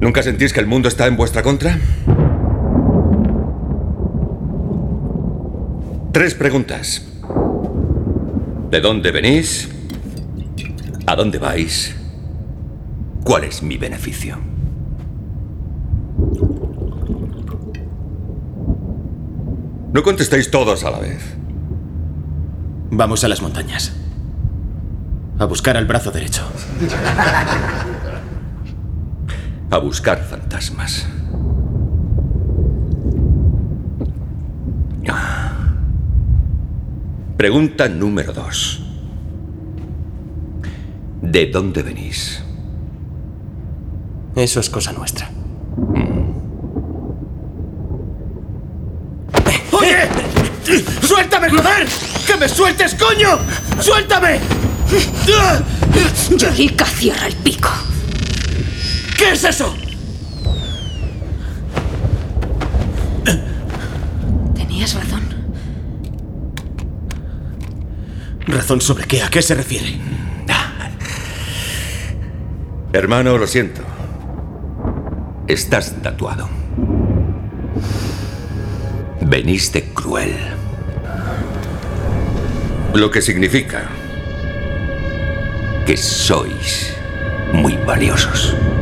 ¿Nunca sentís que el mundo está en vuestra contra? 3 preguntas. ¿De dónde venís? ¿A dónde vais? ¿Cuál es mi beneficio? No contestéis todos a la vez. Vamos a las montañas. A buscar al brazo derecho. A buscar fantasmas. Pregunta número 2. ¿De dónde venís? Eso es cosa nuestra. ¡Oye! ¡Suéltame, joder! ¡Que me sueltes, coño! ¡Suéltame! Yorika, cierra el pico. ¿Qué es eso? Tenías razón. ¿Razón sobre qué? ¿A qué se refiere? Hermano, lo siento. Estás tatuado. Venís de Cruel. Lo que significa que sois muy valiosos.